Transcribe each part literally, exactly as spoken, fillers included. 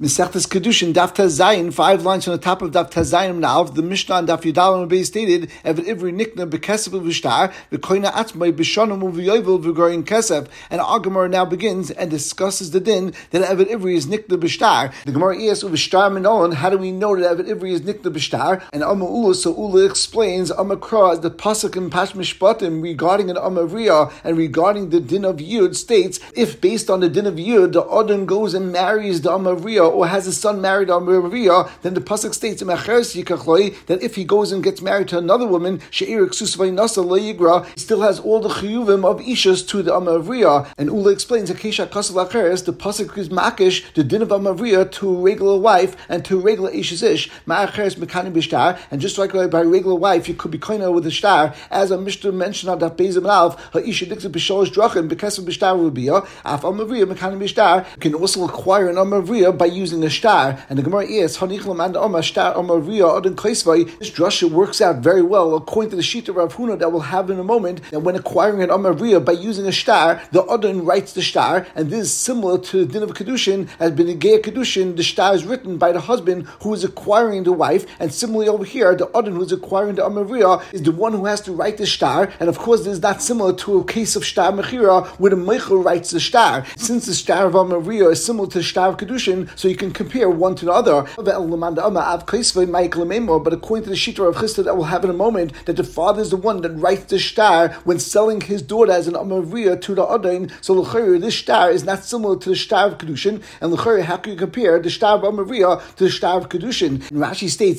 Mesechtes Kedushin, Daf Tazayin, five lines on the top of Daf Tazayin now. The Mishnah and Daf Yudal Bey stated, Eved Ivri Nikna Bekesef V'Shtar, V'Koina Atzmai B'Shanim U'V'Yovel V'Gorin Kesef. And our Gemara now begins and discusses the din that Eved Ivri is Nikna B'Shtar. The Gemara asks, V'Shtar Minon, how do we know that Eved Ivri is Nikna B'Shtar? And Amma Ula, so Ula explains, Amma Kra, the Pasuk in Pash Mishpatim regarding an Amma Riyah and regarding the din of Yud states, if based on the din of Yud, the Adon goes and marries the Amma Riyah or has a son married to Amma Riyah, then the pasuk states that if he goes and gets married to another woman, he still has all the chiyuvim of ishas to the Amma Riyah. And Ula explains the pasuk is makish the din of Amma Riyah to a regular wife and to a regular ishas ish. And just like by a regular wife, you could be koina with a star, as a Mishnah mentioned on that Bezim Alv, ha'isha dikta b'sholosh drachim because of b'shtar rubiyah. Af Amma Riyah mekanim b'shtar can also acquire an Amma Riyah by using a star. And the Gemara is Hanichlam and Amma Star Amma Riyah Adon Kaisvai. This drasha works out very well according to the sheet of Rav Huna that we'll have in a moment. That when acquiring an Amma Riyah by using a star, the Adon writes the star, and this is similar to the din of Kedushin. As Benegei Kedushin, the star is written by the husband who is acquiring the wife, and similarly over here, the Adon who is acquiring the Amma Riyah is the one who has to write the star. And of course, this is not similar to a case of star mechira where the meichel writes the star. Since the star of Amma Riyah is similar to the star of Kedushin, so you can compare one to the other. But according to the Shita of Chisda that we'll have in a moment, that the father is the one that writes the star when selling his daughter as an Amma Riyah to the Adon. So l'chayr, this star is not similar to the star of Kedushin, and l'chayr, how can you compare the star of Amma Riyah to the star of Kedushin? And Rashi states,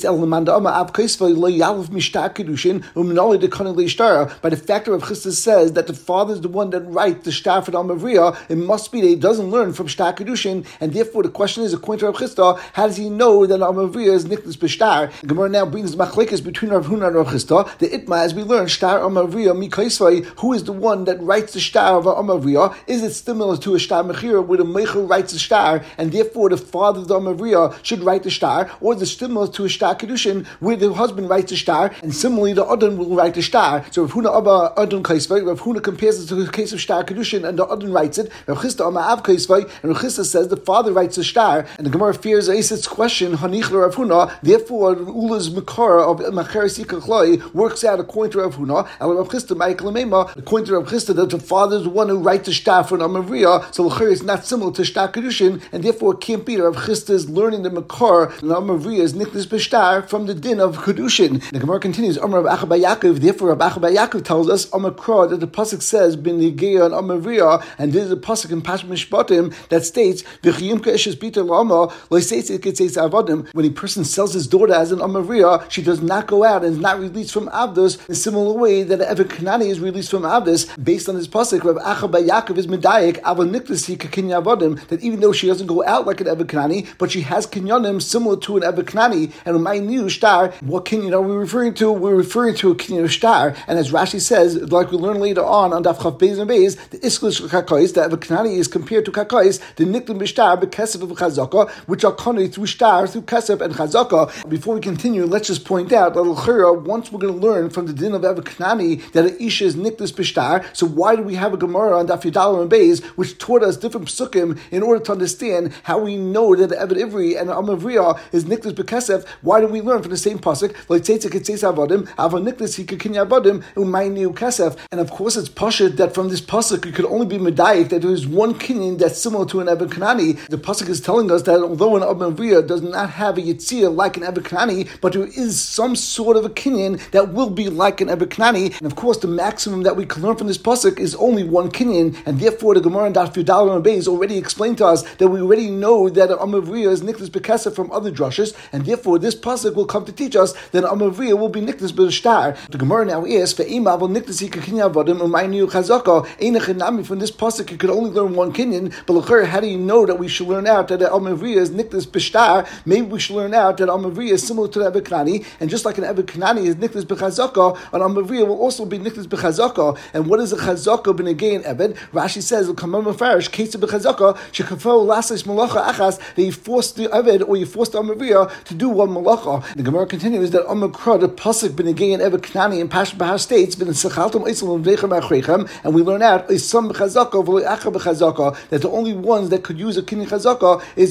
by the factor of Chisda says that the father is the one that writes the star for the Amma Riyah, it must be that he doesn't learn from star Kedushin, and therefore the question is, according to Rav Chisda, how does he know that Amma Riyah is Niklas B'Shtar? The Gemara now brings machlekes between Rav Huna and Rav Chisda. The Itma, as we learn, Shtar Amma Riyah Mikaisvai, who is the one that writes the star of Amma Riyah? Is it similar to a star mechira where the meichel writes the star, and therefore the father of the Amma Riyah should write the star? Or is it similar to a star Kedushin where the husband writes the star, and similarly the Adon will write the star? So Rav Huna Abba Adon Kaisvai, Rav Huna compares it to the case of star Kedushin, and the Adon writes it. Rav Chisda Amma Av Kaisvai, and Rav Chisda says the father writes the star, and the Gemara fears Aisit's question, Hanich Rav Huna, therefore Ula's Makara of Macheres Yikachlai works out according to Rav Huna, and Rav Chisda Michael Mema, according to Rav Chisda, that the father is the one who writes the star for an Amma Riyah, so L'chayr is not similar to Shtar Kedushin, and therefore it can't be that Rav Chisda is learning the Makar, and Amma Riyah is Niklas B'Shtar from the din of Kedushin. The Gemara continues, Amar Rav Acha bar Yaakov, therefore Rav Acha bar Yaakov tells us, Amma Kra, that the pasuk says, Bin Nigeya and Amma Riyah, and this is a pasuk in Pash Mishpatim that states, V'chiyimka eshes bita l'ama, when a person sells his daughter as an Amma Riyah, she does not go out and is not released from Avdus in a similar way that an Eved Kanani is released from Avdus. Based on this pasuk, Rav Acha bar Yaakov is medayik avon niklas hi kakinya avodim, that even though she doesn't go out like an Eved Kanani, but she has kinyanim similar to an Eved Kanani. And my new star, what kinyan are we referring to? We're referring to a kinyan of star. And as Rashi says, like we learn later on on Daf Chav Beis and Beis, the isklish kakais, the Eved Kanani is compared to kakais, the niklim b'shtar b'kesef of chazaka, which are connected through star, through kesef and chazaka. Before we continue, let's just point out that once we're going to learn from the din of Eved Kanani that an isha is niklis b'shtar, so why do we have a Gemara on Daf Yudal and Beis which taught us different psukim in order to understand how we know that the Eved Ivri and Amma Riyah is niklis b'kesef? Why do we learn from the same pasuk? Like tzeitzek etzeis avodim, avon niklis hikakinya avodim umayniu kesef. And of course, it's pashut that from this pasuk it could only be medayik that there is one kinyan that's similar to an Eved Kanani. The pasuk is telling us that although an Amma Riyah does not have a yitzir like an Eved Kanani, but there is some sort of a kinyan that will be like an Eved Kanani. And of course, the maximum that we can learn from this pasuk is only one kinyan, and therefore the Gemara and Daf Yudal and Beis already explained to us that we already know that an Amma Riyah is niklas b'kesef from other drushes, and therefore this pasuk will come to teach us that an Amma Riyah will be niklas b'shtar. The Gemara now is ve'ema v'l niklas hikakinya avodim umayniu chazaka. Einachinami, from this pasuk you could only learn one kinyan, but l'chayr, how do you know that we should learn out that an Amma Riyah is niklas b'shtar? Maybe we should learn out that Amma Riyah is similar to the Eved Kanani, and just like an Eved Kanani is niklas b'chazaka, an Amma Riyah will also be niklas b'chazaka. And what is a chazaka b'negei and Eved? Rashi says, "L'kamam mafarish ketsa b'chazaka shekafo lasais malacha achas." That you force the Eved or you force the Amma Riyah to do one malacha. The Gemara continues that Amma Kra, the pasuk b'negei and Eved Kanani in Pash Bahar states, "V'nesachaltam oisel v'lechem achrechem," and we learn out isam b'chazaka v'le'acha b'chazaka, that the only ones that could use a kinyan chazaka is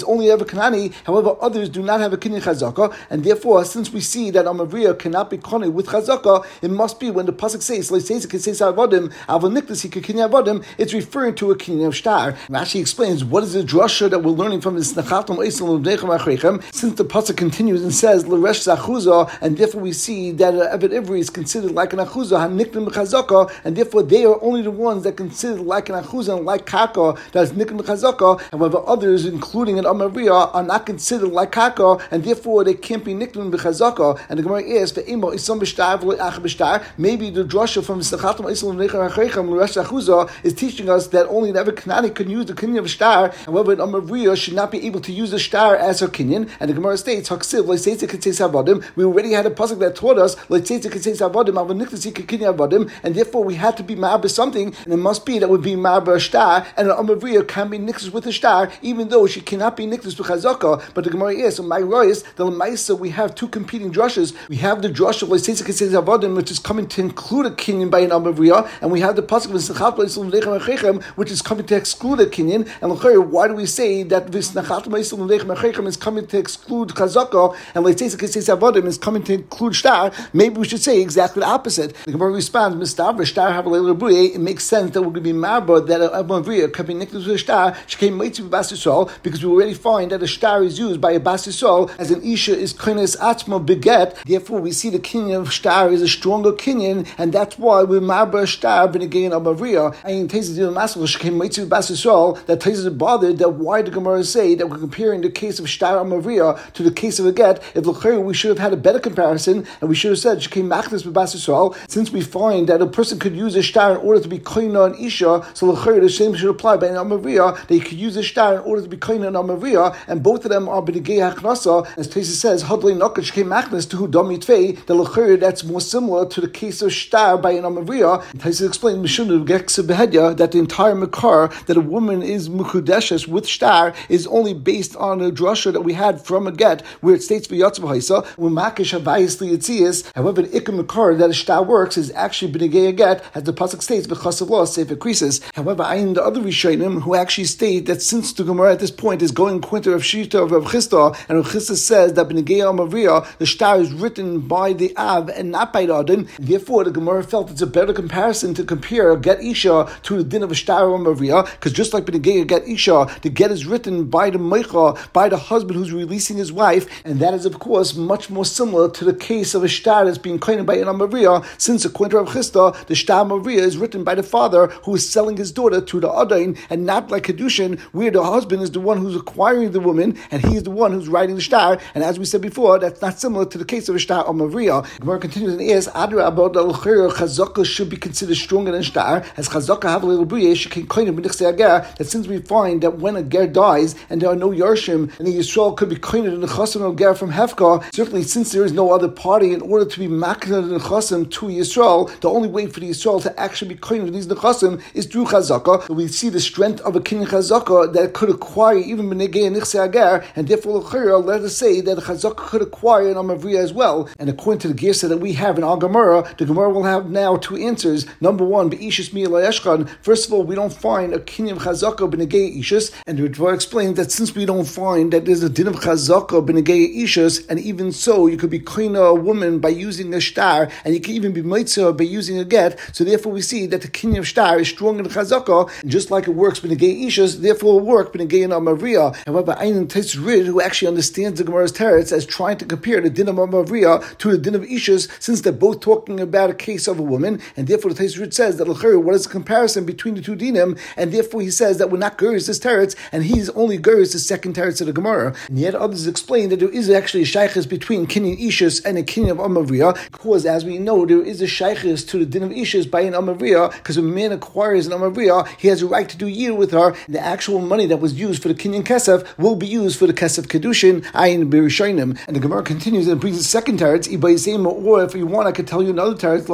only ever Kanani. However, others do not have a kinyan chazaka, and therefore, since we see that Amavriya cannot be kone with chazaka, it must be when the pasuk says avodim avoniktas kinyan avodim, it's referring to a kinyan of shtar. Rashi explains what is the drasha that we're learning from this nechatom eisel l'dechem achreichem. Since the pasuk continues and says l'resh zachuza, and therefore we see that an Eved Ivri is considered like an achuza haniknim b'chazaka, and therefore they are only the ones that considered like an achuza and like kaka that is niknim b'chazaka. However, others, including an Amavriya, are not considered like kaka, and therefore they can't be niknim b'chazaka. And the Gemara is ve'imo isam b'shtar v'le'ach b'shtar. Maybe the drasha from nechatom eisel l'dechem achreichem l'resh zachuza is teaching us that only an Eved Kanani can use the kinyan of shtar. However, an Amavriya should not be able to use the shtar as her kinyan. And the Gemara states, "Haksiv le'seitzik k'tzeis havadim." We already had a pasuk that taught us le'seitzik k'tzeis havadim avaniktas kinyan havadim, and therefore we had to be ma'abah something, and it must be that would be ma'abah shtar. And an Amavriya can be nixus with a shtar, even though she cannot be nixus with chazaka. But the Gemara is, so my royas, the lemaisa, we have two competing drushes. We have the drush of le'seitzik k'tzeis havadim, which is coming to include a kinyan by an Amavriya, and we have the pasuk of Nesachat le'isum l'dechem achreichem, which is coming to exclude a kinyan. And why do we say that this Nachat Ma'isel L'Lechem Achreichem is coming to exclude Chazaka, and Leitzeis K'tzeis Avodim is coming to include Shtar? Maybe we should say exactly the opposite. The Gemara responds, Mistav Shtar Havalei Lebuye. It makes sense that we're going to be marba that a Mavriya can be nicked with a Shtar. She came Mitzvah Bas Yisrael, because we already find that a Shtar is used by a Bas Yisrael as an Isha is Koines Atzma Beget. Therefore, we see the kinyan of Shtar is a stronger kinyan, and that's why we're marba Shtar B'Negein of Mavriya. And in Tezis Dil Masel, she came Mitzvah Bas Yisrael. That Tezis is bothered that why the Gemara say that we're comparing the case of Shtar Amavriya to the case of a get. If l'chayr we should have had a better comparison, and we should have said she came machlis with Bas Yisrael. Since we find that a person could use a Shtar in order to be koina and isha, so l'chayr the same should apply by an Amavriya. They could use a Shtar in order to be koina and Amavriya, and both of them are b'negei haknasa. As Tezis says, hadlei nokach she came machlis to hu dam yitvei. The l'chayr that's more similar to the case of Shtar by an Amavriya. Tezis explained mishunu gekse behedya that the entire makar that a woman is mukudeshes with shtar is only based on a drasha that we had from a get where it states v'yatzav ha'isa when makish havayis liyatzias. However, the ikam makar that a shtar works is actually b'negei a get, as the pasuk states v'chasav lo sefer krisis. However, I am the other rishonim who actually state that since the Gemara at this point is going quinter of shita of Rav Chisda, and Rav Chisda says that b'negei Amavriya the shtar is written by the av and not by the adin. Therefore, the Gemara felt it's a better comparison to compare a get isha to the din of a shtar Amavriya, because just like b'negei get isha, the get is written by the meicha, by the husband who's releasing his wife, and that is of course much more similar to the case of a shtar that's being claimed by an Amavriya, since according to Rav Chisda, the shtar Amavriya is written by the father who is selling his daughter to the adain, and not like kedushin, where the husband is the one who's acquiring the woman, and he is the one who's writing the shtar. And as we said before, that's not similar to the case of a shtar Amavriya. Gemara continues and asks, Adra about the chazaka should be considered stronger than shtar, as chazaka have a little b'riyesh she can claim that since we find that when a ger dies and there are no yarshim, and the Yisrael could be koined in the chasim of ger from hefka, certainly since there is no other party in order to be makned in the chasim to Yisrael, the only way for the Yisrael to actually be koined in these nechasim is through chazaka. We see the strength of a kinyan chazaka that could acquire even b'negei and nichse ager, and therefore let us say that the chazaka could acquire an Amavriya as well. And according to the girsa that we have in our Gemara, the Gemara will have now two answers. Number one, be'ishis mi eshkan. First of all, we don't find a kinyan chazaka b'negei ishus, and the Ritva explained that since we don't find that there's a din of chazaka b'negei ishus, and even so, you could be koina a woman by using a shtar, and you can even be mitzvah by using a get. So therefore, we see that the kinyan of shtar is stronger than chazaka, and just like it works b'negei ishus, therefore it will work b'negei an Amavriya. However, Ayin Tes Rid, who actually understands the Gemara's teretz as trying to compare the din of Amavriya to the din of ishus, since they're both talking about a case of a woman, and therefore the Tes Rid says that what is the comparison between the two dinim, and therefore he says that we're not Guris this teretz, and he's only Guris the second teretz of the Gemara. And yet others explain that there is actually a shaykhis between kinyan ishus and a kinyan of Amavriya, because as we know, there is a shaykhis to the din of ishus by an Amavriya, because when a man acquires an Amavriya, he has a right to do yir with her, and the actual money that was used for the kinyan kesef will be used for the kesef kedushin, ayin b'rishonim. And the Gemara continues and brings the second teretz, or if you want, I could tell you another teretz,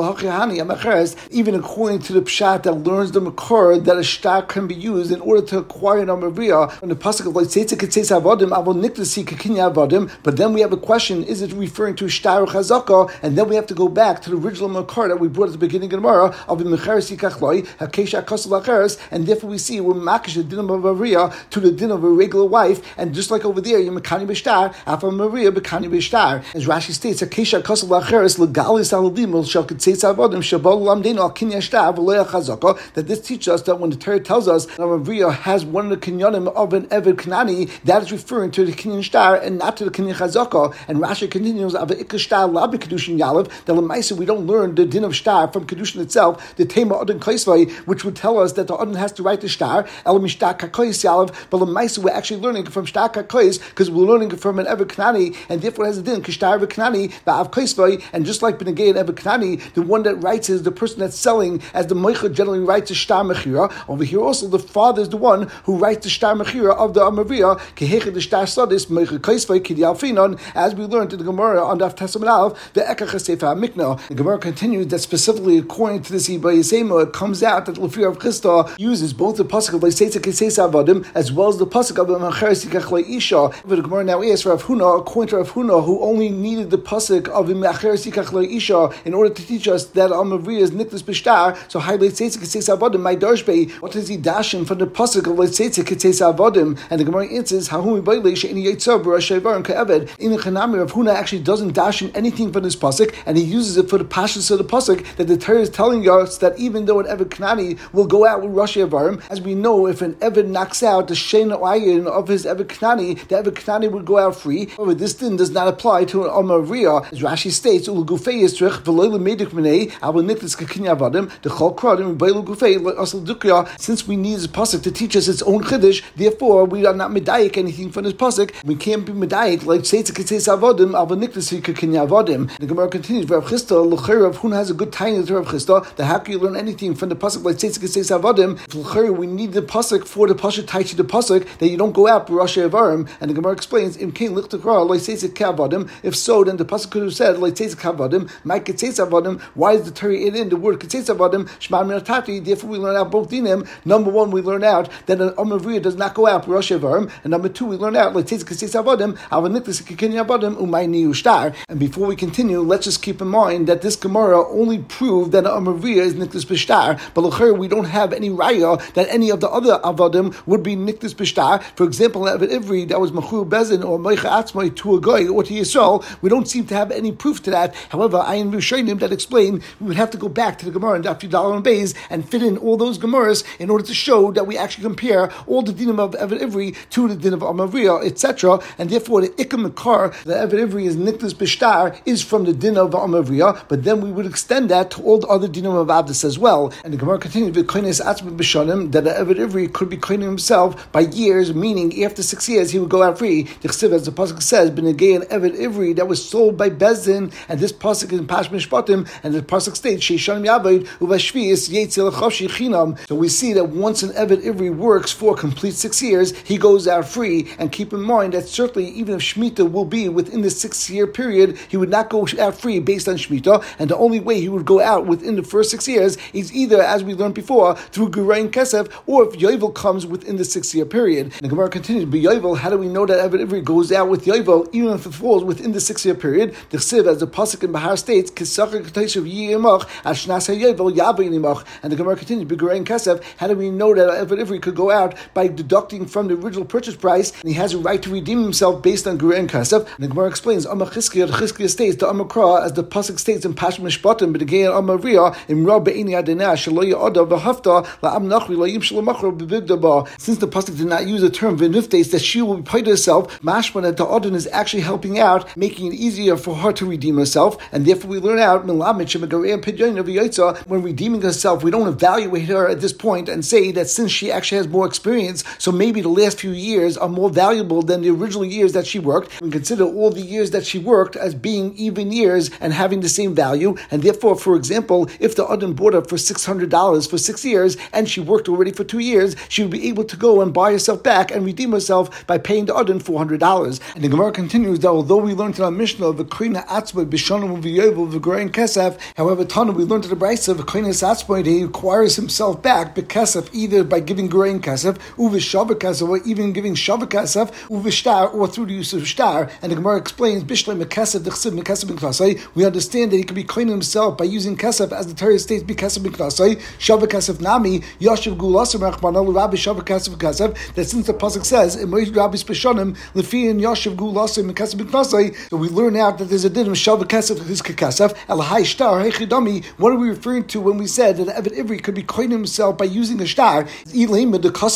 even according to the pshat that learns the makor that a shtar can be used in order to acquire an Amavriya. When the pasuk of like seitzik k'tzeis avodim avol niktasi k'kinyan avodim, but then we have a question: is it referring to shtar or chazaka? And then we have to go back to the original makor that we brought at the beginning of the Gemara of the mecheres yikachloi hakesha kasel acheres, and therefore we see we're makish the din of Amavriya to the din of a regular regular wife, and just like over there, you're Mekani Bishtar, Afa Maria Bekani Bishtar. As Rashi states, Akesha Kosel Lacheres Legalis Aladim Shel Ketzeitz Avodim Shabal Lamdeno Al Kinyan Shtar V'Loya Chazaka. That this teaches us that when the Torah tells us that Maria has one of the kinyanim of an Eved Knani, that is referring to the Kinyan Shtar and not to the Kinyan Chazaka. And Rashi continues, Ava Ikka Shtar Labi Kedushin Yalev. That Lemaisa we don't learn the din of Shtar from Kedushin itself, the Tema Adon Kaisvai, which would tell us that the Adon has to write the Shtar. El Mishtar Kakois Yalev. But Lemaisa we're actually learning from Shtar Kakois because we're learning from an Eved Knani, and therefore has a din Kishtar Eved Knani Ba'av Kaisvai. And just like Benegay and Eved Knani, the one that writes is the person that's selling, as the Moicha generally writes a Shtar Mechira. Over here also the father is the one who writes the Shtar Mechira of the Amavia, Kehecha the Shtar Sadis, Moicha Kaisvai, Kidi Alfinon, as we learned in the Gemara on Daf Testament Alf, the Ekach Sefer HaMikna. The Gemara continues that specifically according to this Iba Yisema, it comes out that Lefir of Chisda uses both the pasuk of Leiseitza Keseisa Avadim as well as the pasuk of Macheres Yikach Leisha. But the Gemara now asks Rav Huna, according to Rav Huna, who only needed the pasuk of Macheres Yikach Leisha in order to teach us that Amavia is Niklas Bishtar. So Hai Leiseitza Keseisa Avadim, my Darshbei, what does he dash in from the pasuk of Leiseitza Keseisa Avadim? And the Gemara answers, Hahumi Bailei She'ini Yitzah B'Rashevar Ka'eved. In the Chanami, Rav Huna actually doesn't dash in anything from this pasuk, and he uses it for the pashas of the pasuk that the Torah is telling us that even though an Eved Knani will go out with Rashi Avarim, as we know, if an Eved knocks out the Shein Ayin of his Eved Knani, the Eved Knani would go out free. However, this din does not apply to an Amariya, as Rashi states, Ulu Gufei Yisrich V'Loy L'Meidik Minei Avu Niklis Kakinya Avadim the Chol Kradim V'Loy Gufei Asal Dukya. Since we need this pasuk to teach us its own chiddush, therefore we are not medayik anything from this pasuk. We can't be medayik like Seitz Ketzeis Avadim Avu Niklis Kakinya Avadim. The Gemara continues, Rav Chisda L'Chayr Rav Huna has a good time to Rav Chisda. That how can you learn anything from the pasuk like Seitz Ketzeis Avadim? L'Chayr we need the pasuk for the pasuk taichi the pasuk that you don't go out b'Rashi Avarim. And the Gemara explains, Im Kain Lichtakra like Seitz Kavadim. If so, then the pasuk could have said like Seitz Kavadim, my Ketzeis Avadim. Why is the Torah in the word Ketzeis Avadim? Shema Minatati. Therefore, we learn out both dinim. Number one, we learn out that an Amavriya does not go out b'Rashi Avarim, and number two, we learn out like Seitz Ketzeis Avadim Avaniklis Kakinya Avadim Umay Niyu Shtar. And before we continue, let's just keep in mind that this Gemara only proved that an Amavriya is Niklis Bishtar, but l'chayr we don't have any raya that any of the other Avadim would be Niklis Bishtar. For example, Eved Ivri, that was Machur Bezin or Meicha Atzmai to a guy or to Yisrael, we don't seem to have any proof to that. However, I am Rishonim that explain we would have to go back to the Gemara and Daf Yudal and Beis and fit in all those Gemaras in order to show that we actually compare all the dinim of Eved Ivri to the din of Amavriya, et cetera. And therefore, the Ikam Makar, the Eved Ivri is Niklis Bishtar, is from the din of Amavriya, but then we would extend that to all the other dinim of Avdis as well. And the Gemara continues with Koines Atzmai B'Shanim, that the Eved Ivri could be koining himself by years, meaning after six years he would go out free. The Chsiv, as the pasuk says, B'Negei an Eved Ivri that was sold by Bezdin, and this pasuk is in Pash Mishpatim, and the pasuk states Sheishanim Yaved Uvashvius Yetzel Chavshi Chinam. So we see that once an Eved Ivri works for complete six years, he goes out free. And keep in mind that certainly even if Shemitah will be within the six-year period, he would not go out free based on Shemitah, and the only way he would go out within the first six years is either, as we learned before, through Gerayin Kesef, or if Yovel comes within the six-year period. And the Gemara continues, but Yovel, how do we know that Eved Ivri goes out with Yovel, even if it falls within the six-year period? The Chsiv, as the pasuk in Bahar states, Kisachar Keteshav Yimach Ashnas Yovel Yavin Imach. And the Gemara continues, but Gerayin Kesef, how do we know that Eved Ivri could go out by deducting from the original purchase price, and he has a right to redeem himself based on Gerayin Kesef? And the Gemara explains, Amar Chizkiah, the Chizkiah states, the Amakra, as the pasuk states in Pash Mishpatim, but again Amariya in Rab Be'ini Adonai Shelo Ya'oda V'Hafta La'am Nachri La'yim Shelo Machro B'Bigdaba. Since the pasuk did not use the term V'Niftes, that she will be paid to herself, mashma that the Adon is actually helping out, making it easier for her to redeem herself, and therefore we learn out when redeeming herself, we don't evaluate her at this point and say that since she actually has more experience, so maybe the last few years are more valuable than the original years that she worked. We consider all the years that she worked as being even years and having the same value, and therefore, for example, if the Adon bought her for six hundred dollars for six years and she worked already for two years, she would be able to go and buy herself back and redeem herself by paying the Adon four hundred dollars. And the Gemara continues that although we learned in our Mishnah of V'Koina Atzmai B'Shanim V'Yovel V'Gerayin Kesef, however, Tana, we learned in the Brisa of V'Koina Atzmai that he acquires himself back B'Kesef either by giving Gerayin Kesef, Uv'Shavah Kesef, or even giving Shavah Kesef, Uv'Shtar, or through the use of Shtar. And the Gemara explains, Bishlei Mekesef D'Chsiv Mekesef B'Knasai, we understand that he could be koining himself by using Kesef, as the Torah states, B'Kesef B'Knasai, Shavah Kesef Nami, Yashiv Gulasam Rachmana L'Rabbi Shavah Kesef Kesef, that since the pasuk says, so we learn out that there's a din of shav kesef his kekesef elahai shtar hechidami. What are we referring to when we said that Eved Ivri could be coining himself by using a shtar? If you're going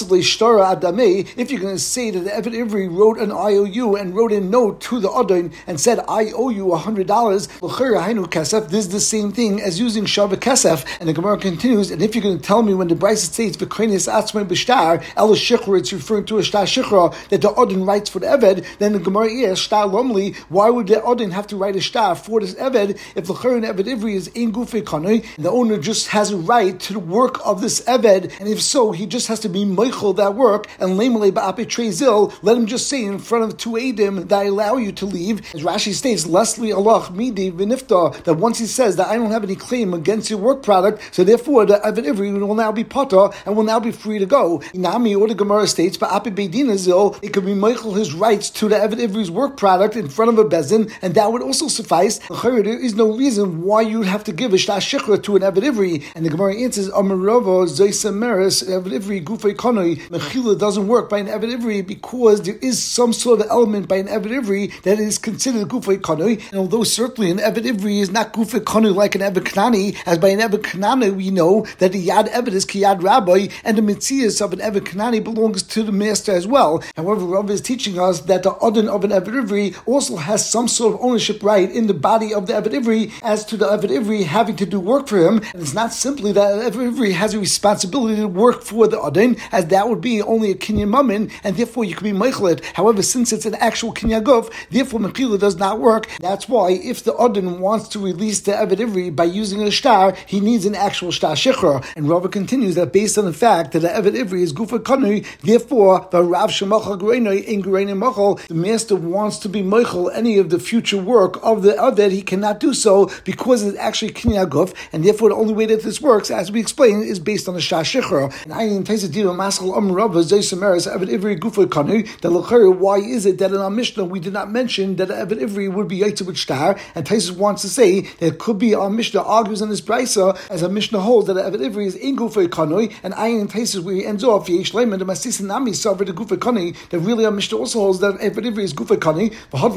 to say that the Eved Ivri wrote an I O U and wrote a note to the Adon and said, I owe you one hundred dollars, this is the same thing as using shav kesef. And the Gemara continues, and if you're going to tell me when the Brisa states v'koines atzmai b'shtar el shichra, it's referring to a shtar shichra that the Adon writes for the Eved, then the Gemara is shtar lomli. Why would the Adon have to write a shtar for this Eved if the L'chayr and Eved Ivri is ein gufei kanoi, and the owner just has a right to the work of this Eved, and if so, he just has to be meichel that work, and leimale ba'ape trezil, let him just say in front of two edim that I allow you to leave. As Rashi states, Leslie Allah midi v'nifta, that once he says that I don't have any claim against your work product, so therefore the Eved Ivri will now be potter and will now be free to go. Inami, or the Gemara states, ba'ape beidin azil, it could be meichel his rights to the Eved Ivri's work product in front of a bezin, and that would also suffice. There is no reason why you would have to give a shtar shikra to an Eved Ivri. And the Gemara answers, Amarava Zaysameris Eved Ivri Gufei Kanoi. Mechila doesn't work by an Eved Ivri because there is some sort of element by an Eved Ivri that is considered Gufei Kanoi. And although certainly an Eved Ivri is not Gufei Kanoi like an Eved Knani, as by an Eved Knani we know that the Yad Eved is Kiyad Rabbi, and the Mitzias of an Eved Knani belongs to the master as well. However, Rav is teaching us that the Adon of an Eved Ivri also has some sort of ownership right in the body of the Eved Ivri as to the Eved Ivri having to do work for him. And it's not simply that Eved Ivri has a responsibility to work for the Adon, as that would be only a Kinyan Mammon, and therefore you can be Meichelet. However, since it's an actual Kinyan Guf, therefore Mechila does not work. That's why if the Adon wants to release the Eved Ivri by using a shtar, he needs an actual shtar shikra. And Rava continues that based on the fact that the Eved Ivri is Gufa Kanui, therefore the Rav Shemachal Gereinoi in Gereinoi Machal, the master wants to be Meichel any of the future work of the Eved, he cannot do so because it's actually Kinyan Guf, and therefore the only way that this works, as we explained, is based on the shtar shikra. And I in Taisadira Maschal Am Rava Zaysameres Eved Ivri Gufa Kanui. The L'chayr, why is it that in our Mishnah we did not mention that Eved Ivri would be Yaitz with shtar? And Taisus wants to say that it could be our Mishnah argues on this brisa as our Mishnah holds that Eved Ivri is in Gufa Kanui, and I in Taisus where he ends off Yesh Leiman the Masis Nami Savra the Gufa Kanui, that really our Mishnah also holds that Eved Ivri is Gufa Kanui.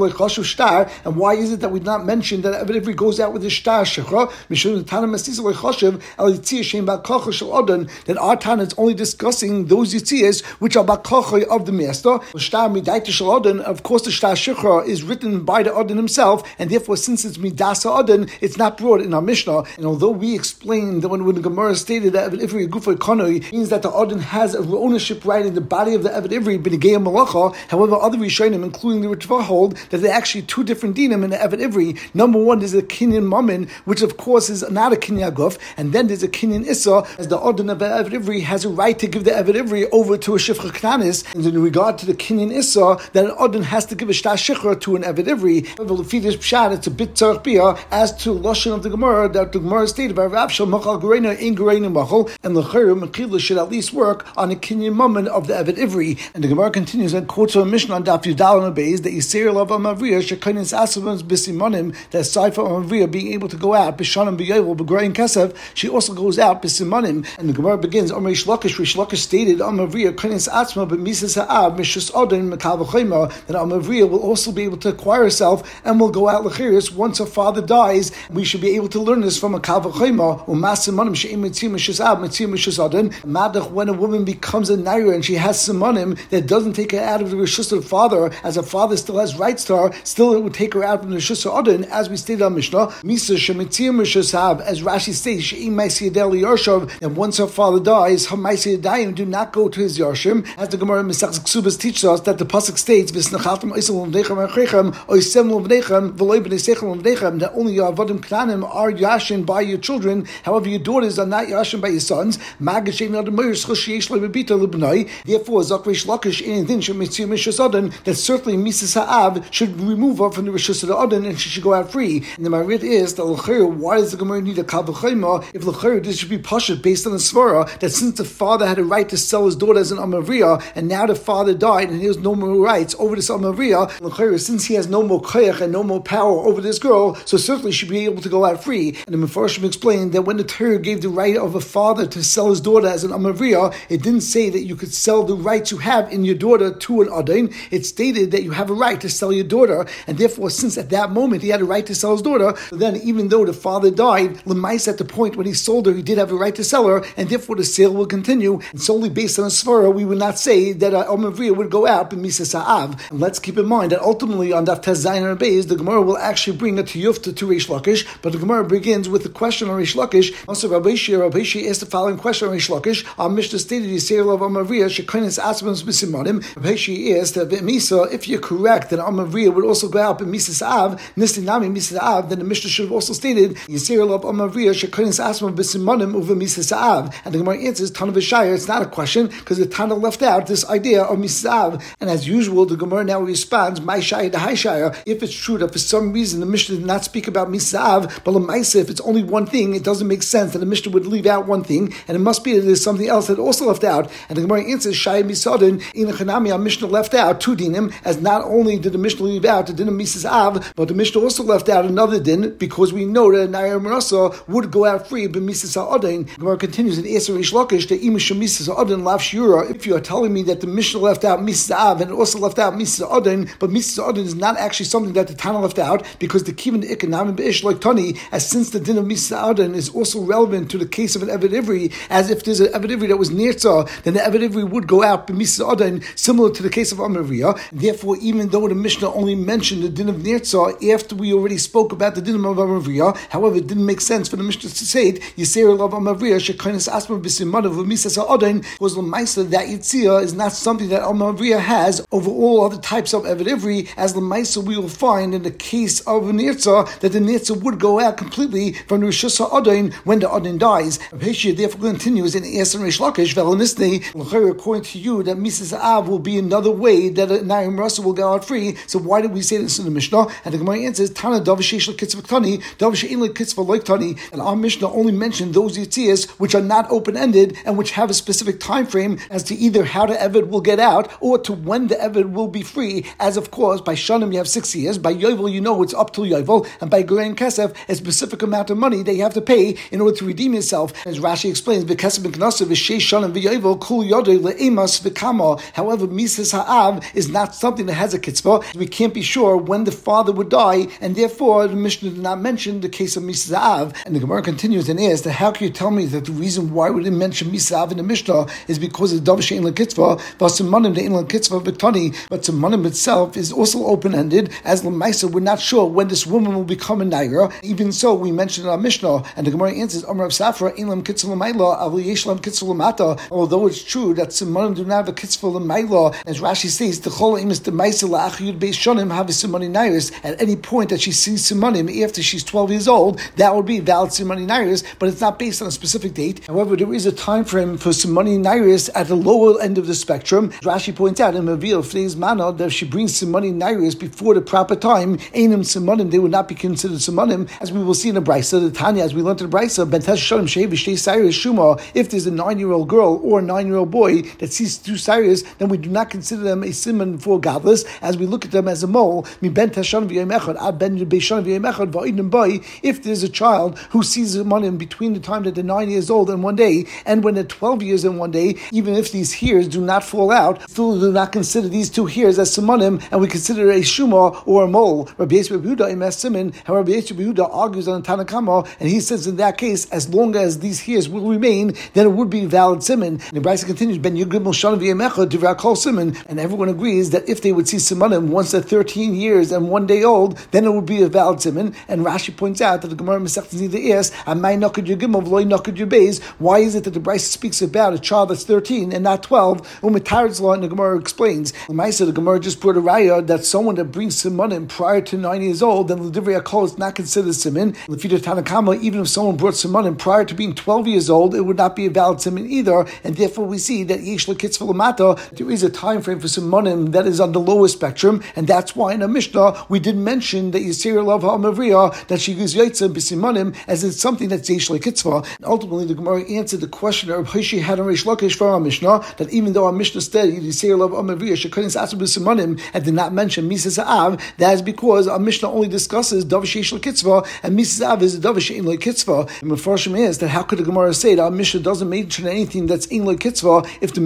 And why is it that we did not mention that Eved Ivri goes out with the shtar shechra? That our Tana is only discussing those yitzias which are bakochoy of the master. Of course, the shtar shechra is written by the Adon himself, and therefore, since it's midasa Adon, it's not brought in our Mishnah. And although we explained that when, when the Gemara stated that Eved Ivri Gufay Kanoi means that the Adon has an ownership right in the body of the Eved Ivri, b'negei malacha. However, other Rishonim, including the Ritva, hold that there are actually two different dinim in the Eved Ivri. Number one is a Kinyan Mammon, which of course is not a Kinyan Guf, and then there's a Kinyan Issa, as the Adon of the Eved Ivri has a right to give the Eved Ivri over to a Shifcha Knanis. And in regard to the Kinyan Issa, that an Adon has to give a Shtar Shikra to an Eved Ivri. However, Lefidish Pshat, it's a bit tzarch bia as to Lashon of the Gemara, that the Gemara stated by Rav Shal Machal Gereina in Gereina Machal, and the L'chayr Mechila should at least work on a Kinyan Mammon of the Eved Ivri. And the Gemara continues and quotes a Mishnah on Daf Yudal and Beis that Yisrael of Amavriya Shekainis Asavans Bisimonim, that aside from Amavriya being able to go out Bishanim B'Yovel B'Grayin Kesef, she also goes out Bisimonim. And the Gemara begins Amar Rish Lakish. Rish Lakish stated Amavriya Kainis Atzma B'Misas Ha'av Mishus Odin Mekal V'Chayma, that Amavriya will also be able to acquire herself and will go out L'chiris once her father dies. We should be able to learn this from a Kal V'Chayma. U'Masimonim She'im Mitzim Mishus Av Mitzim Mishus Odin. Madach, when a woman becomes a naira and she has simonim that doesn't take her out of the rishus of the father, as a father still has rights to her, still it would take her out from the rishus of Odin, as we stated on Mishnah. Misa Shemitzim Rishus Av, as Rashi states, She'im Maisi Yadel Yarshav, and once her father dies, her Maisi Yadayim do not go to his Yarshim, as the Gemara Mesach Ksubas teaches us that the pasuk states, V'snachaltem Oisel L'vnechem Achrechem, Oisem L'vnechem, V'loi B'nesechem L'vnechem, that only your Avodim Knanim are Yashin by your children, however your daughters are not Yashin by your sons. Magashem Nadamayr Schosheyesh Lebebita Lebnai. Therefore, Zakrish Lakish in Din Shemitzim Mishus Odin, that certainly Misas Ha'av should remove her from the Rishus of the Odin and she should go out free. And the Marit is that L'chayr, why does the Gemara need a Kal V'Chayma? If L'chayr, this should be Pashat based on the Svara, that since the father had a right to sell his daughter as an Amavriya, and now the father died and he has no more rights over this Amavriya, L'chayr, since he has no more koyach and no more power over this girl, so certainly should be able to go out free. And the Mefarshim explained that when the Torah gave the right of a father to sell his daughter as an Amavriya, it didn't say that you could sell the right rights you have in your daughter to an Adain. It stated that you have a right to sell your daughter, and therefore, since at that moment he had a right to sell his daughter, then even though the father died, Lemais at the point when he sold her, he did have a right to sell her, and therefore the sale will continue. And solely based on a svara, we would not say that uh, Omavriya would go out b'misas ha'av. And let's keep in mind that ultimately on Daf Tez Zayin and Beis, the Gemara will actually bring a tiyufta to Reish Lakish, but the Gemara begins with the question on Reish Lakish. Also, Rabbi Shir, Rabbi Shir asked the following question on Reish Lakish. Our Mishnah stated, Yisrael of Omavriya shekainis asbams b'simanim. Rabbi Shir asked that Misa, if you're correct that Omavriya would also go out b'misas ha'av, nistinami misas ha'av, then the Mishnah should have also stated Yisrael of Omavriya shekainis asbams b'simanim uva misas ha'av. And the Gemara answers Tana v'Shaya. It's not a question because the Tana left out this idea of misas ha'av. And as usual, the Gemara now responds, my shaya the high shaya. If it's true that for some reason the Mishnah did not speak about misas ha'av, but l'maisa, if it's only one thing, it doesn't make sense that the Mishnah would leave out one thing, and it must be that there's something else that also left out. And the Gemara answers, shaya misadin in chanami, our Mishnah left out two dinim, as not only did the Mishnah leave out the din of misas ha'av, but the Mishnah also left out another din because we know that Nayar Marasa would go out free but misas ha'adain. The Gemara continues in Eser Reish Lakish that imisha misas ha'adain lav shiura. If you are telling me that the Mishnah left out misas ha'av and it also left out misas ha'adain, but misas ha'adain is not actually something that the Tana left out because the kivan ikanam be'ish like tani, as since the din of misas ha'adain is also relevant to the case of an Eved Ivri, as if there's an Eved Ivri that was nirtzah, then the Eved Ivri would go out b'misas ha'adain, similar to the case of Amariya. Therefore, even though the Mishnah only mentioned the din of nirtzah after we already spoke about the din of Amariya, however, it didn't make sense for the Mishnah to say it, Yisrael of Amariya shekainis asma b'simanav v'misas ha'adain, because l'maisa that yitzia is not something that Amariya has over all other types of Eved Ivri, as l'maisa we will find in the case of nirtzah that the nirtzah would go out completely from the Rishus ha'adain when the adain dies. Rabbi therefore continues in Eser Reish Lakish, v'alanisnei, according to you, that misas ha'av will be another way that a Nayar Marasa will go out free. So why did we say this in the Mishnah? And the Gemara answers, Tana davishesh l'kitzvah tani, davishein l'kitzvah like tani. And our Mishnah only mentioned those yitzias which are not open-ended and which have a specific time frame as to either how the Eved will get out or to when the Eved will be free. As of course, by Shanim you have six years, by Yovel you know it's up till Yovel, and by Goren Kesef a specific amount of money that you have to pay in order to redeem yourself. As Rashi explains, B'Kesef B'Knasav v'Sheish Shanim v'Yovel kul yodei le'emas v'kama. However, misas ha'av is not something that has a kitzvah. We can't be sure when the father would die, and therefore the Mishnah did not mention the case of misas ha'av. And the Gemara continues and asks that how can you tell me that the reason why we didn't mention misas ha'av in the Mishnah is because of davar she'ein l'kitzvah, v'asimanim de'ein l'kitzvah v'ktani, but simanim itself is also open-ended, as l'maisa we're not sure when this woman will become a naira. Even so, we mentioned in our Mishnah, and the Gemara answers, Amar Rav Safra, ein lam kitzvah l'mayla, avol yesh lam kitzvah l'mata. Although it's true that simanim do not have a kitzvah l'mayla, as Rashi says, the chol emes the ma'isa la'ach yud beis shonim have a simani nairis. At any point that she sees simanim after she's twelve years old, that would be valid simani nairis, but it's not based on a specific date. However, there is a time frame for simani nairis at the lower end of the spectrum. Rashi points out in Mavil Fnei's Mana that if she brings simani nairis before the proper time, einim simanim, they would not be considered simanim, as we will see in the Brisa, the Tanya, as we learned in the Brisa, ben tesh shonim shei v'shtei sayris shuma. If there's a nine-year-old girl or a nine-year-old boy that sees two sayris, then we do not consider them a simon for godless, as we look at them as a mole. If there's a child who sees a money between the time that they're nine years old and one day, and when they're twelve years and one day, even if these hairs do not fall out, still do not consider these two hairs as simonim, and we consider a shuma or a mole. Rabbi Yehuda im simon. However, Rabbi Yehuda argues on Tanakama, and he says in that case, as long as these hairs will remain, then it would be valid simon. And the Brisa continues, Ben Yugrim Shana v'Yemecha Divrakol simon, and everyone agrees that if they would see simanim once they're thirteen years and one day old, then it would be a valid simon. And Rashi points out that the Gemara Masechtas Nida asks, "Amay nakad yugimov loy nakad yubeis." Why is it that the Brisa speaks about a child that's thirteen and not twelve? Umitaretz law, and the Gemara explains. L'maisa, the Gemara just brought a raya that someone that brings simanim prior to nine years old, then l'divrei hakol is not considered siman. L'fidei Tanakama, even if someone brought simanim prior to being twelve years old, it would not be a valid siman either. And therefore, we see that yesh l'kitzvah l'mata, there is a time frame for simanim that is on the lower spectrum, and that's why in a Mishnah we did mention that Yisrael love ha'amavriya, that she gives yaitza b'simanim, as it's something that's yesh l'kitzvah. And ultimately, the Gemara answered the question of Hishi had on Reish Lakish from our Mishnah, that even though our Mishnah stated Yisrael love ha'amavriya shekhanis asu b'simanim and did not mention misas ha'av, that is because our Mishnah only discusses davar sheyesh l'kitzvah, and misas ha'av is a davar she'ein l'kitzvah. And Mefarshim is that how could the Gemara say that our Mishnah doesn't mention anything that's ein l'kitzvah if the Mishnah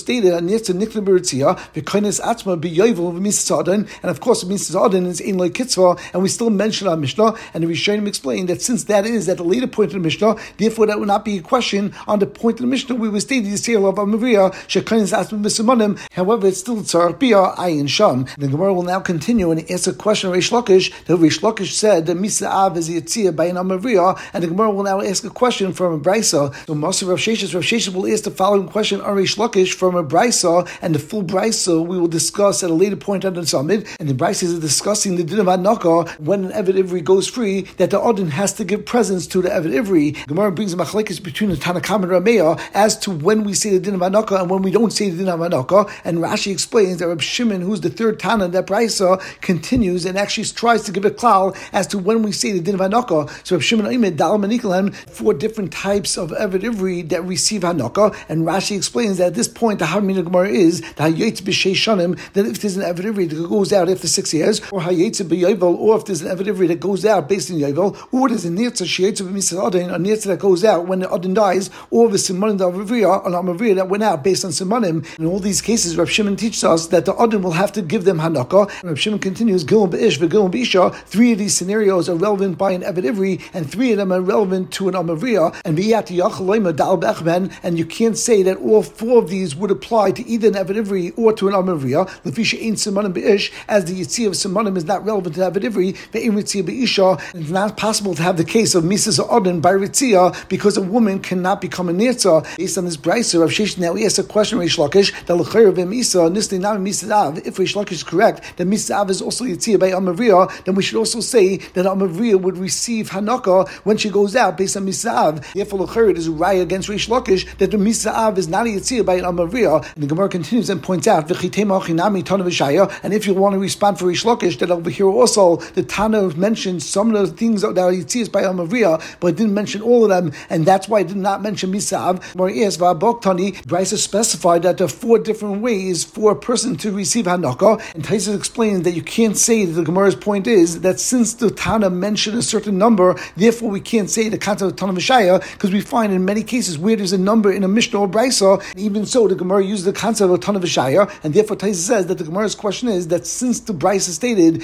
stated an Nirtza Nikla Beritzia, V'Kainis Atzma B'Yovel V'Misas Adon, and of course Misas Adon is Ein Lo Kitzvah, and we still mention our Mishnah, and the Rishonim explained that since that is at the later point of the Mishnah, therefore that would not be a question on the point of the Mishnah we were stating the sale of Amavriya, Shekainis Atzma B'Simanim. However, it's still Tzar Bia Ayin Sham. The Gemara will now continue and ask a question of Reish Lakish. That Reish Lakish said that Misa Av is Yitzia by an Amavriya, and the Gemara will now ask a question from a Brisa. So Master Rav Sheshes, Rav Sheshes will ask the following question on Reish Lakish from a Brisa, and the full Brisa we will discuss at a later point on the summit. And the Brisa is discussing the din of Hanaka when an Eved Ivri goes free, that the Odin has to give presents to the Eved Ivri. Gemara brings a machlekes between the Tanakam and Rameya as to when we say the din of Hanaka and when we don't say the din of Hanaka. And Rashi explains that Reb Shimon, who's the third Tana, that Brisa continues and actually tries to give a klal as to when we say the din of Hanaka. So Reb Shimon Aimed Dal Manikalem, four different types of Eved Ivri that receive Hanaka, and Rashi explains that at this point the Harmin of Gemara is that Hayetz b'Shei Shanim, that if there's an Eved Ivri that goes out after six years, or Hayetz b'Yovel, or if there's an Eved Ivri that goes out based in Yovel, or there's a Nirtza Sheyetz b'Misas Adon, a Nirtza that goes out when the Adon dies, or the Simanim d'Amavriya, an Amavriya that went out based on Simanim. In all these cases, Reb Shimon teaches us that the Adon will have to give them Hanaka. And Reb Shimon continues, Gilon b'ish v'Gilon b'isha. Three of these scenarios are relevant by an Eved Ivri, and three of them are relevant to an Amavriya. And b'yat yachaloyma dal b'echmen, and you can't say that all four of these would apply to either an Eved Ivri or to an Amavriya. L'fisha ain't Simanim b'ish, as the Yitzia of Simanim is not relevant to Eved Ivri. Ve'im Yitzia b'isha, it's not possible to have the case of Misas Adon by Ritzia because a woman cannot become a Nirtza. Based on this Brisa, Rav Sheshes now he asks a question Reish Lakish that l'chayr v'misa nisli nam Misas Av. If Reish Lakish is correct that Misas Av is also Yitzia by Amavriya, then we should also say that Amavriya would receive Hanaka when she goes out based on Misas Av. Therefore, l'chayr it is a raya against Reish Lakish that the Misas Av is not a Yitzia by Amavriya. And the Gemara continues and points out v'chitema achinami tana v'shaya. And if you want to respond for Reish Lakish, that over here also the Tana mentioned some of the things that are Yitzias by Amavriya, but it didn't mention all of them, and that's why it did not mention Misas Av. Brisa specified that there are four different ways for a person to receive Hanaka, and Taisus explains that you can't say that the Gemara's point is that since the Tana mentioned a certain number, therefore we can't say the concept of Tana V'Shaya, because we find in many cases where there's a number in a Mishnah or Brisa, and even so the Gemara uses the concept of Tana V'Shaya, and therefore Taisus says that the Gemara's question is that since the Brisa stated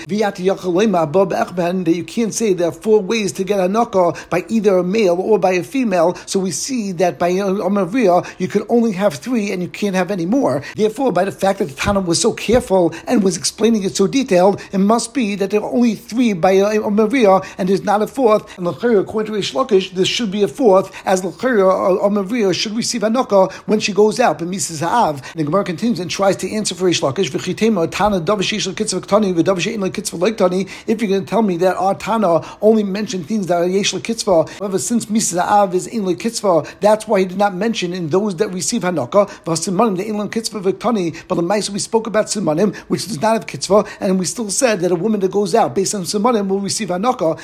that you can't say there are four ways to get Hanaka by either a male or by a female, so we see that by Amavriya you can only have three and you can't have any more. Therefore, by the fact that the Tana was so careful and was explaining it so detailed, it must be that there are only three by Amavriya and there's not a fourth. And l'chayra, according to Reish Lakish, there should be a fourth, as l'chayra Amavriya should receive Hanaka when she goes out. But Misas Av, the Gemara continues and tries to answer for Reish Lakish. V'chitema Tana davashish l'kitzvah ktani v'davashein l'kitzvah l'ktani. If you're going to tell me that our Tana only mentioned things that are yesh l'kitzvah, however, since Misas Av is in l'kitzvah, that's why he did not mention in those that receive Hanaka. V'asimanim the inlam kitzvah v'ktani. But the Maisa we spoke about simanim, which does not have kitzvah, and we still said that a woman that goes out based on simanim will receive Hanaka.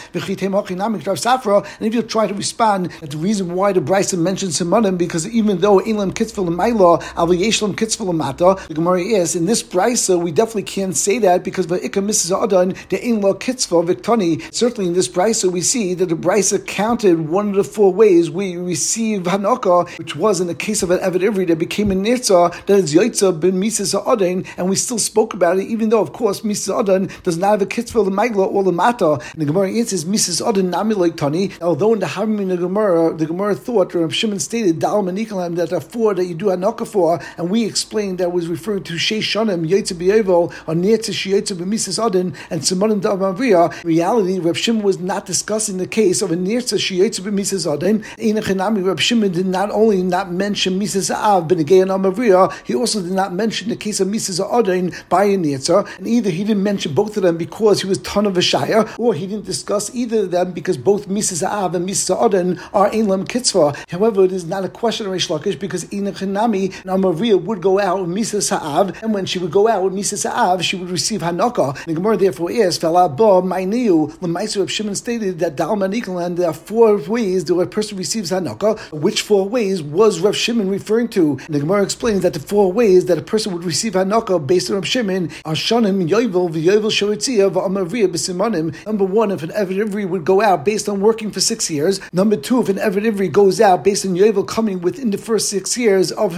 And if you try to respond that the reason why the Brisa mentions simanim, because even though inlam kitzvah l'mayla, avol yeshlam kitzvah l'mata, the Gemara is in this Brisa we definitely can't say that because v'ikam Misas Adon the inlam kitzvah v'ktani. Certainly in this Brisa we see that the Brisa counted one of the four ways we receive Hanaka, which was in the case of an Eved Ivri that became a Nirtza, that is Yoitza ben Misas Adon, and we still spoke about it, even though of course Misas Adon does not have a kitzvah l'maigla or l'mata. And the Gemara answers Misas Adon nami like tani. Although in the Harmin the Gemara, the Gemara thought, or Reb Shimon stated Dal Manikalam, that there are four that you do Hanaka for, and we explained that was referring to Shei Shanim Yoitza b'Yovel or Nirtza Sheyoitza ben Misas Adon and Simanim d'Amavriya. In reality, Reb Shimon was not discussing the case of a Nirtza Sheyoitza ben Misas Adon. Einachinami, Reb Shimon did not only not mention Misas Av ben Negei and Amavriya, he also did not mention the case of Misas Adon by a Nirtza, and either he didn't mention both of them because he was Tana V'Shaya, or he didn't discuss either of them because both Misas Av and Misas Adon are Einlam Kitzvah. However, it is not a question of Reish Lakish because Einachinami and Amavriya would go out with Misas Av, and when she would go out with Misas Av, she would receive Hanaka. The Gemara therefore asks, Fela Ba Ma'iniu, L'Maisu Reb Shimon stated that Dal Manikalan, there are four ways that a person receives Hanaka. Which four ways was Reb Shimon referring to? And the Gemara explains that the four ways that a person would receive Hanaka based on Reb Shimon are Shanim, Yovel, V'Yovel Shoritzia, V'Amavriya, B'Simanim. Number one, if an Eved Ivri would go out based on working for six years. Number two, if an Eved Ivri goes out based on Yovel coming within the first six years of his work.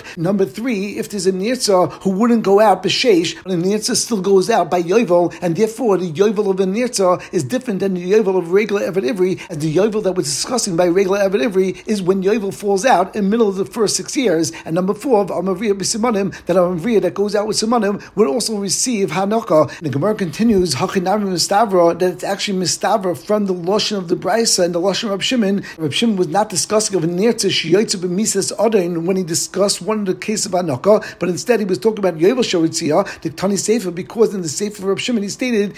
Number three, if there's a nirtza who wouldn't go out b'sheish, the nirtza still goes out by yovel, and therefore the yovel of a nirtza is different than the yovel of regular evet ivri, as the yovel that we're discussing by regular evet ivri is when yovel falls out in the middle of the first six years. And number four, of amavriya b'simanim, that amavriya that goes out with simanim would also receive hanaka. And the Gemara continues, hachinami mistavra, that it's actually mistavra from the lashon of the brisa and the lashon of Reb Shimon. Reb Shimon was not discussing of a nirtza sheyotze b'misas adain when he discussed one of the cases of hanaka, but instead he was talking about yovel shoritzia, the tani sefer, because in the sefer of Reb Shimon he stated,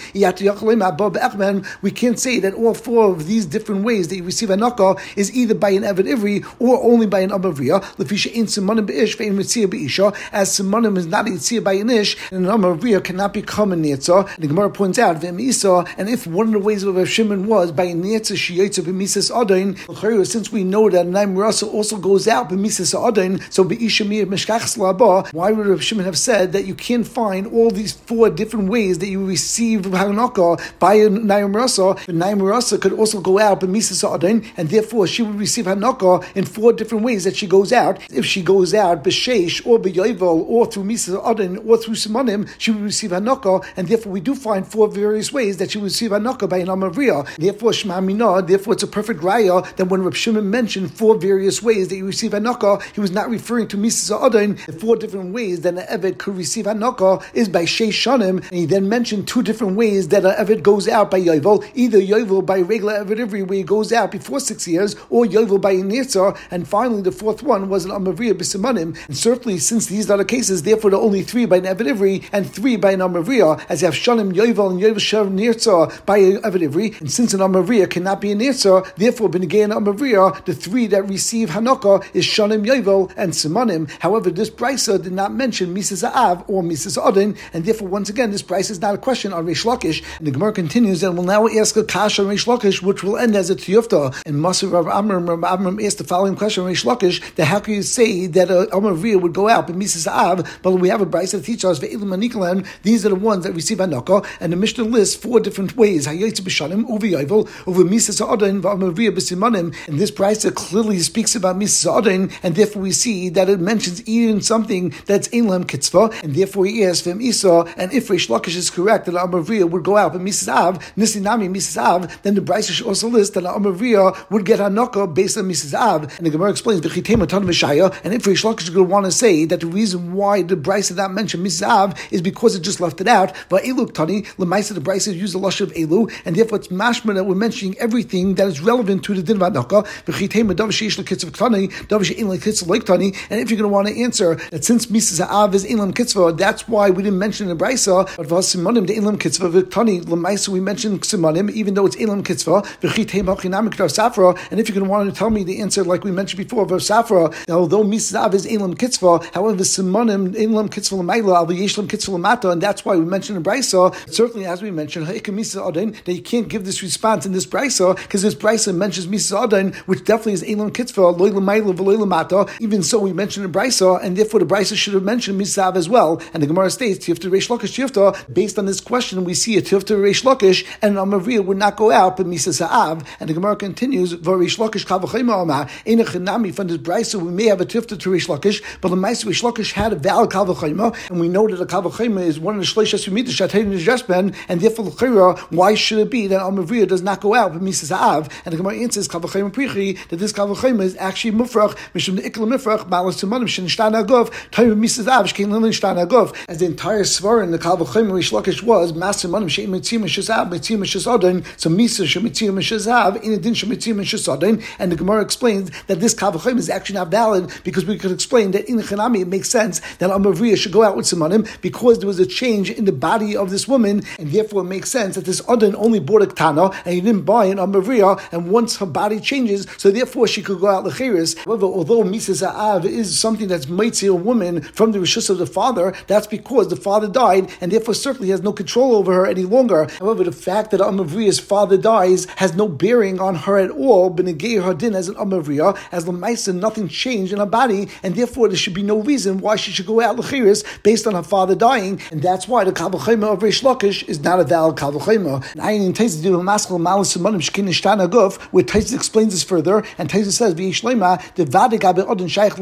we can't say that all four of these different ways that you receive hanaka is either by an evet ivri or only by an amavriya. Lefisha ain't simanim beish ve'in mitzia beisha, as simanim is not a yitzia by an ish, and an amavriya cannot become a nirtza. The Gemara points out ve'misa, and if one of the ways of Reb Shimon was by a nirtza sheyotze b'misas adain, since we know that naim rasa also goes out b'misas adain, so beisha mir mishkachs laba, why would Reb Shimon have said that you can't find all these four different ways that you receive hanaka by a naim rasa? The naim rasa could also go out b'misas adain, and therefore she would receive hanaka in four different ways that she goes out. If she goes out b'sheish or b'yovel or through misas adain or through simanim, she would receive hanaka, and therefore we do find four various ways that she would receive hanaka by an amavriya. Therefore shema mina, therefore it's a perfect raya that when Reb Shimon mentioned four various ways that you receive hanaka, he was not referring to misas adain. The four different ways that an eved could receive hanaka is by sheish shanim, and he then mentioned two different ways that an eved goes out by yovel, either yovel by regular eved ivri where he goes out before six years, or yovel by a nirtza, and finally the fourth one was an amavriya b'simanim. And certainly since these are the cases, therefore there are only three by an eved ivri and three by an amavriya, as you have shanim yovel and yovel shav nirtza by an eved ivri, and since an amavriya cannot be a nirtza, therefore b'negei an amavriya, the three that receive hanaka is shanim yovel and simanim. However, this brisa did not mention misas av or misas adin, and therefore once again this brisa is not a question on Reish Lakish. And the Gemara continues and will now ask a kasha on Reish Lakish, which will end as a tiyufta. And Masur Rav Amram, Rav Amram asked the following question on Reish Lakish, that how can you say that a amavriya would go out but misas av, but we have a brisa that teaches us ve'ilim anikalan, these are the ones that receive hanaka, and the Mishnah lists four different ways, hayotze b'shanim, uvi yovel, uvi misas adin, v'amavriya b'simanim. And this brisa clearly speaks about misas adin, and therefore we see that it mentions even something that's Eilam Kitzvah, and therefore he asks Vem Isa, and if Reish Lakish is correct that Amavriya would go out but Misas Av, Nisinami Misas Av, then the Brisa should also list that Amavriya would get Hanaka based on Misas Av. And the Gemara explains V'chitema Tan V'shaya, and if Reish Lakish is going to want to say that the reason why the Brisa did not mention Misas Av is because it just left it out, but Elu Tani, Lemaisa the Brisa used the lush of Elu, and therefore it's mashma that we're mentioning everything that is relevant to the din of Hanaka. V'chitema Dav Sheish L'Kitzvah Tani, Dav She'in L'Kitzvah L'Ik Tani, and if you're going to want to answer that since Misas Av is Eilam Kitzvah, that's why we didn't mention in the Brisa, but V'asimanim the Eilam Kitzvah V'tani L'maisa we mentioned Simanim, even though it's Eilam Kitzvah V'chitei Hachinamik Rav Safra. And if you're going to want to tell me the answer like we mentioned before, Rav Safra, although Misas Av is Eilam Kitzvah, however Simanim Eilam Kitzvah L'mayla Al Yeshlam Kitzvah L'mata, and that's why we mentioned in Brisa. Certainly, as we mentioned, Ha'ikam Misas Adin, that you can't give this response in this Brisa because this Brisa mentions Misas Adin, which definitely is Eilam Kitzvah Loy L'mayla V'Loy L'mata. Even so, we mentioned in Brisa, and therefore the Brisa should have mentioned Misas Av as well. And the Gemara states Tifta Reish Lakish Tifta. Based on this question, we see a Tifta Reish Lakish, and an Amavriya would not go out but Misas Av. And the Gemara continues V'Reish Lakish Kavachayma Amar Ein Echanami. From this Brisa, we may have a Tifta to Reish Lakish, but the Ma'aseh Reish Lakish had a valid Kavachayma, and we know that a Kavachayma is one of the Shleishas Yomita Shatayim Nijasben, and therefore L'Chira, why should it be that Amavriya does not go out but Misas Av? And the Gemara answers Kavachayma Prichi that this Kavachayma is actually Mufrach Mishum the Ikla Mufrach Malas Tumanim Shinishtan Agov Time Misas Av Shkein Lilin Shtan Agov. As the entire Svar in the Kavachayma Reish Lakish was Master Manim Sheim Mitzim Mishazav Mitzim Mishazadin, so Misa Shemitzim Mishazav in adin Shemitzim Mishazadin. And the Gemara explains that this Kavachayma is actually not valid because we could explain that in Chanami it makes sense that Amavriya should go out with Simanim because there was a change in the body of this woman, and therefore it makes sense that this Adin only bought a Ktana and he didn't buy an Amavriya, and once her body changes, so therefore she could go out L'Cheres. However, although Misas Av is something that's Maitzi a woman from the Rishus of the father, that's because the father died, and therefore certainly has no control over her any longer. However, the fact that Amavriya's father dies has no bearing on her at all, B'negei her din as an Amavriya, as L'Maisa nothing changed in her body, and therefore there should be no reason why she should go out L'Cheres based on her father dying, and that's why the Kavachayma of Reish Lakish is not a valid Kavachayma. And I in Taisus do a maskal malas simanim shkin nishtana guf, where Taisus explains this further, and Taisus says v'yishlema the vadik abe odin shaykh la'ima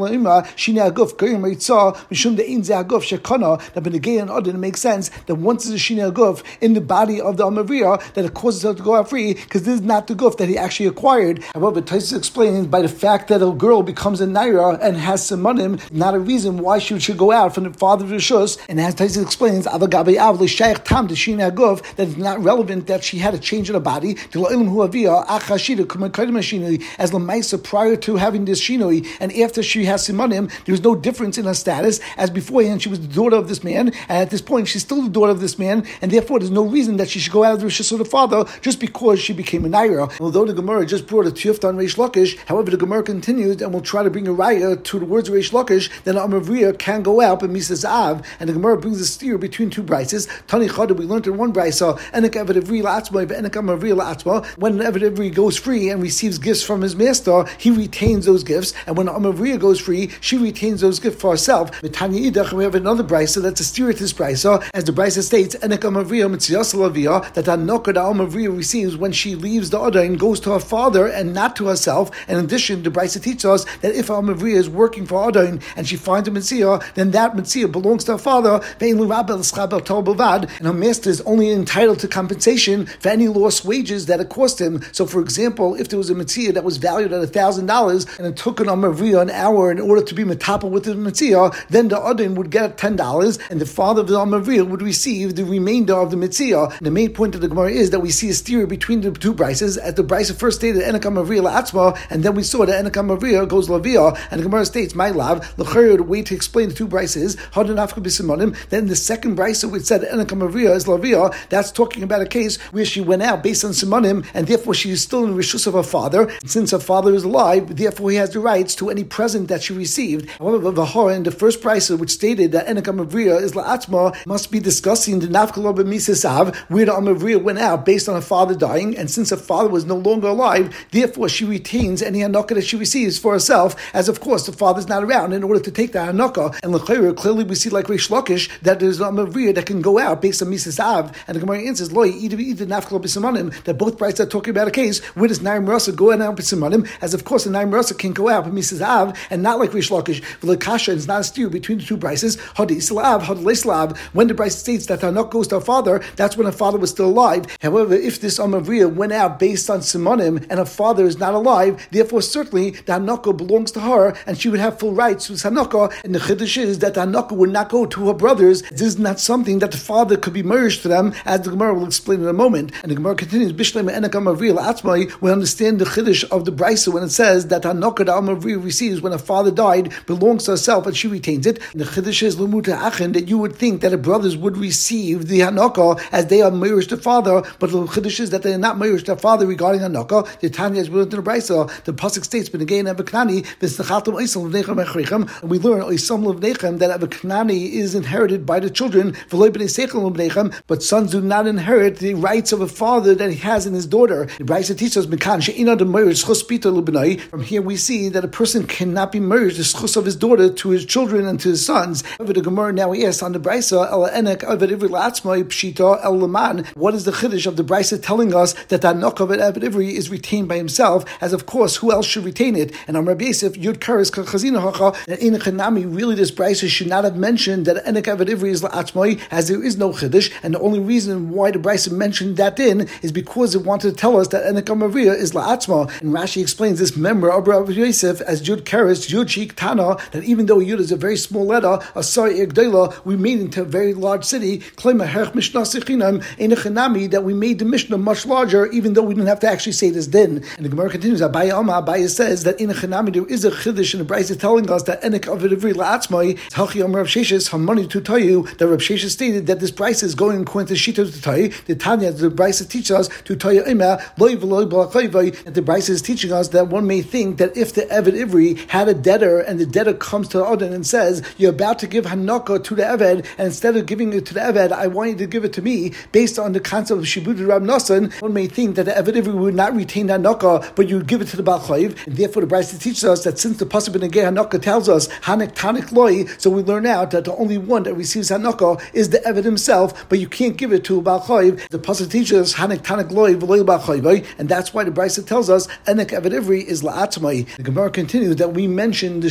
Shine Aguf Goyim Ritzah Mishum De'in Ze Aguf Shekana. That Benegay and Adon, it makes sense that once there's a Shine Aguf in the body of the Amavriya, that it causes her to go out free, because this is not the Guf that he actually acquired. However, Taisus explains by the fact that a girl becomes a Naira and has Simonim, not a reason why she should go out from the father of the Rishus. And as Taisus explains, Avagabe Avli Shaykh Tam the Shine Aguf, that it's not relevant that she had a change in her body. To La'ilim Hu Aviyah Achashida Kumakaidim Shinui, as Lamaisa prior to having this Shinui, and after she has Simonim, there was no difference in her status, as beforehand she was the daughter of this man, and at this point she's still the daughter of this man, and therefore there's no reason that she should go out of the Rishus of the father just because she became a Naira. Although the Gemara just brought a Tiyufta on Reish Lakish, however the Gemara continues and will try to bring a raya to the words of Reish Lakish, then Amavriya can go out but Misas Av, and the Gemara brings a steer between two brises. Tani Chada, we learned in one brisa, Enek Eved Ivri La'atzma, Enek Amavriya La'atzma. When an Eved Ivri goes free and receives gifts from his master, he retains those gifts, and when Amavriya goes free, she retains those gifts for herself. Tanya Idach, we have another brisa that's a steer to this brisa, as the brisa states, Enek Amavriya Mitziyas Lavia, that Anokah that Amavriya receives when she leaves the Ada and goes to her father and not to herself. And in addition, the brisa teaches us that if Amavriya is working for Ada and she finds a Mitziyah, then that Mitziyah belongs to her father, and her master is only entitled to compensation for any lost wages that it cost him. So, for example, if there was a Mitziyah that was valued at one thousand dollars and it took an Amavriya an hour in order to be metapel with the Mitziyah, then the Adin would get ten dollars and the father of the Amavriya would receive the remainder of the Mitziyah. The main point of the Gemara is that we see a steer between the two brises, as the brisa first stated Enek Amavriya La'atzma, and then we saw that Enek Amavriya goes Lavia, and the Gemara states, my love, the way to explain the two brises, then the second brisa which said Enek Amavriya is Lavia, that's talking about a case where she went out based on Simonim, and therefore she is still in the Rishus of her father, and since her father is alive, therefore he has the rights to any present that she received. However, Vahor in the first brisa which stated that Enek Amavriya is La'atzma must be discussing the Nafkala B'Misasav, where the Amavriya went out based on her father dying, and since her father was no longer alive, therefore she retains any Hanukah that she receives for herself, as of course the father's not around in order to take that Hanukah. And L'chayra, clearly we see like Reish Lakish that there's an Amavriya that can go out based on Misasav, and the Gemara answers, Loi, either either Nafkala B'Simanim, that both brides are talking about a case where does Naim Rasa go out B'Simanim, as of course the Naim Rasa can go out Misasav, and not like Reish Lakish. V'lekasha is not a steer between the two brises. Hadi Islav, Hadi Leislav. When the bride states that Hanukah goes to her father, that's when her father was still alive. However, if this Amavriya went out based on Simonim and her father is not alive, therefore certainly the Hanukah belongs to her and she would have full rights to Hanukah. And the Chiddush is that the Hanukah would not go to her brothers. This is not something that the father could be merged to them, as the Gemara will explain in a moment. And the Gemara continues, Bishlema Enek Amavriya La'atzmai, we understand the Chiddush of the Brisa when it says that Hanukah the Amavriya receives when her father died belongs to herself and she retains it. And the Chiddush is Lumuta Achen, that you would think that her brothers would receive the Hanukah as they are married to father, but the Chiddush is that they are not married to father regarding Hanukah. The Tanya is written in the Brisa, the Pasuk states, but again, Avaknani, and we learn that Avaknani is inherited by the children, but sons do not inherit the rights of a father that he has in his daughter. The Brisa teaches us, from here we see that a person cannot be married the schus of his daughter to his children and to his sons. However, the Gemara now asks on the Brisa, what is the chiddush of the Brisa telling us that the Hanukah of Eved Ivri is retained by himself, as of course, who else should retain it? And Amar Yosef, Yud Kares Chazina Hacha, that in Chanami, really this Brisa should not have mentioned that Enek Eved Ivri is La'atzmai, as there is no chiddush, and the only reason why the Brisa mentioned that in is because it wanted to tell us that Enek Amavriya is La'atzma. And Rashi explains this member of Rabbi Yosef as Yud Kares, Yud Shik Tana, that even though Yud is a very small letter, Asar Igdela, we made into a very large city, that we made the Mishnah much larger, even though we didn't have to actually say this din. And the Gemara continues, Abaya Amma, Abaya says that in a Chanami there is a chiddush in the Brisa telling us that Enek Eved Ivri La'atzmai, Hachi Amar Rav Sheshes, Hamani to Tayu, that Rav Sheshes stated that this Brisa is going according to Shita to Tayu. The Tanya, the Brisa teaches us to Tayu Ima, Loi V'loi B'lachayvai, that the Brisa is teaching us that one may think that if the Eved Ivri had a debtor and the debtor comes to the Odin and says, you're about to give Hanukah to the Eved, and instead of giving it to the Eved, I want you to give it to me, based on the concept of Shibud Rab Nasan, one may think that the Eved Ivri would not retain Hanukah, but you would give it to the Baal Chayv, and therefore the Brisa teaches us that since the Pasuk B'negei Hanukah tells us Hanek Tanik Loi, so we learn out that the only one that receives Hanukah is the Eved himself, but you can't give it to a Baal Chayv. The Pasuk teaches us Hanek Tanik Loi V'loi Baal Chayv, and that's why the Brisa tells us Enek Eved Ivri is La'atzmai. The Gemara continues that we mentioned the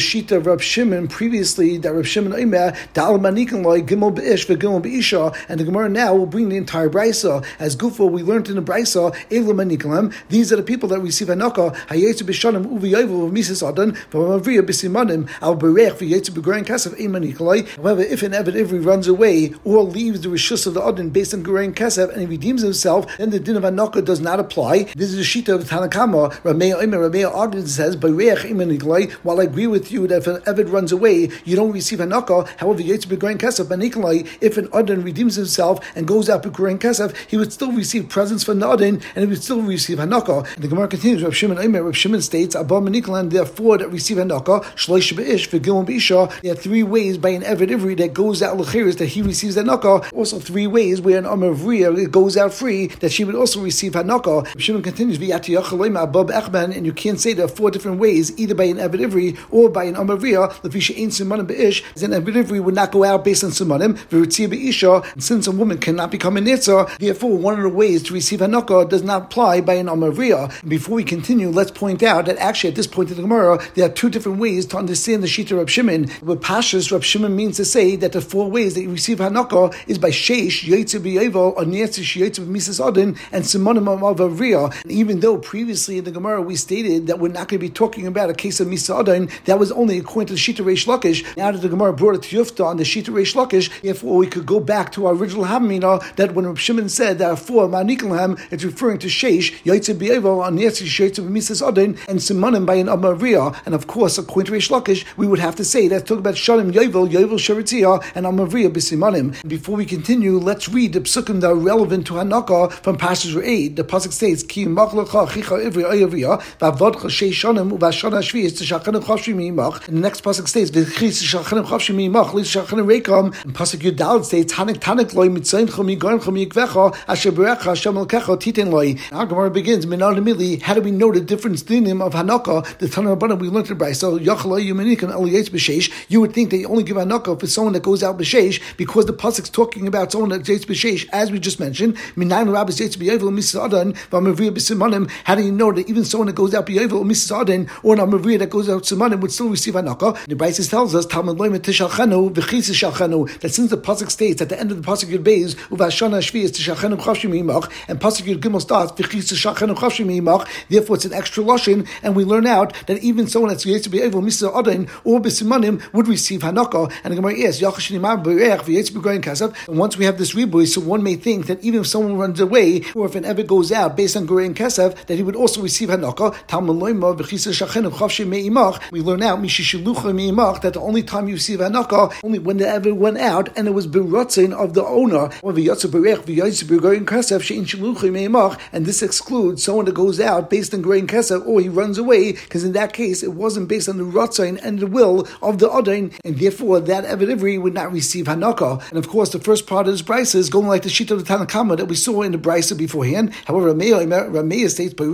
Shita of Rab Shimon previously that Rab Shimon Omer Dal Manikan Loi Gimel Beish V'Gimel Beisha, and the Gemara now will bring the entire brisa as Gufo we learned in the brisa Elu Manikan. These are the people that receive Hanaka Hayetzu B'Shanim Uvi Yovel Mises Adan V'Mavriya B'Simanim Al Berech V'Yetzu B'Goren Kasav Ein Manikan Loi. However, if an Eved Ivri runs away or leaves the Rishus of the Adan based on Goren Kasav and he redeems himself, then the din of Hanaka does not apply. This is the Shita of Tanakama. Rameya Omer Rameya argues says Berech Ein Manikan Loi. While I agree with you that if an Eved runs away, you don't receive Hanaka. However, Yetzu B'Goren Kasav Manikan Loi, if an Adan redeems himself and goes out B'Goren Kasav, he would still receive presents from the Adan and he would still receive Hanaka. And the Gemara continues. Rav Shimon Omer, Rav Shimon states, Abba Manikan, therefore that receive Hanaka, Shloish Be'ish V'Gimel B'Isha. There are three ways by an Eved Ivri that goes out L'Chiris that he receives Hanaka. Also three ways where an Amavriya goes out free that she would also receive Hanaka. Rav Shimon continues, V'Yati Yachaloima Abba Echman, and you can't say there are four different ways, either by an Eved Ivri or by an Amavriya. L'Fisha Ein Simanim Be'ish, an Eved Ivri would not go out based on Simanim. V'Ritzia Be'isha, and since a woman cannot become a Nitza, therefore one of the ways to receive Hanaka does not apply by an Amavriya. Before we continue, let's point out that actually at this point in the Gemara, there are two different ways to understand the Shita of Rab Shimon. With Pashas, Rab Shimon means to say that the four ways that you receive Hanaka is by Sheish, Yetzu B'Yovel, or Netzish, Yetzu B'Mises Adin, and Simonim of Avriya. And even though previously in the Gemara we stated that we're not going to be talking about a case of Misa Adin, that was only according to the Shita Reish Lakish. Now that the Gemara brought it to Yufta on the Shita Reish Lakish, therefore we could go back to our original Hamina that when Rab Shimon said that for Manikalham, it's referring to Sheish, Yetzu B'Yovel, or Netzish, Yetzu B'Mises Adin, and Simonim by an Amavriya. And of course, according to Reish Lakish, we would have to say that's talking about Shanim Yovel, Yovel Sharitzia, and Amavriya B'Simanim. Before we continue, let's read the psukim that are relevant to Hanaka from Pashas Re'ed. The pasuk states, Ki Machlacha Chicha Ivri Oyavriya, V'Avodcha Shei Shanim Uvashana Shvius T'Shachanim Chavshi Mi'imach. And the next pasuk states, V'Chis T'Shachanim Chavshi Mi'imach Lis T'Shachanim Reikam. And pasuk Yudal states, Hanik Tanik Loi Mitzayimcha Migorimcha Mi'ikvecha Asher Berecha Hashem Elkecha Titen Loi. Our Gemara begins, Minal Mili. How do we know the difference dinim of Hanaka? The Tanur Rabbanan we learned in Brayso. So Yachaloi Yumanikim Eliyetz B'Sheish. You would think they only give Hanaka for someone that goes out B'Sheish because the pasuk's talking about someone that Yetz B'Sheish, as we just mentioned. Minayin Rabbis Yetz B'Yovel Misas Adan V'Amavriya B'Simanim. How do you know that even someone that goes out B'Yovel Misas Adan or an Amavriya that goes out Simanim would still receive Hanaka? The Brayso tells us Talmud Loim Tishalchanu V'Chis Tishalchanu, that since the pasuk states at the end of the pasuk Yud Beis Uvashana Shvius Tishalchanu Chavshi Mi'imach, and pasuk Yud Gimel starts V'Chis Tishalchanu Chavshi Mi'imach, therefore it's an extra lashon, and we learn out that even someone that's Yetz B'Yovel Misas Adan or B'Simanim would receive Hanaka. And the Gemara is Yachashinimar B'Reich V'Yetz B'Goren Kasav. And once we have this ribuy, so one may think that even if someone runs away, or if an Eved goes out based on Goren Kasav, that he would also receive Hanaka. Talmud Loima V'Chisa Shachenu Chavshi Me'imach. We learn out Mishishilucha Me'imach that the only time you receive Hanaka only when the Eved went out and it was B'Rotzin of the owner. Or V'Yatzu B'Reich V'Yetz B'Goren Kasav She'in Shilucha Me'imach. And this excludes someone that goes out based on Goren Kasav or he runs away, because in that case it wasn't based on the Rotzin and the will of the Adain, and therefore that Eved Ivri would not receive Hanaka. And of course, the first part of this brisa is going like the sheet of the Tanakama that we saw in the brisa beforehand. However, Rameya states, if the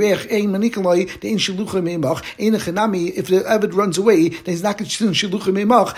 Eved runs away, then he's not considered Shiluchim Meimach.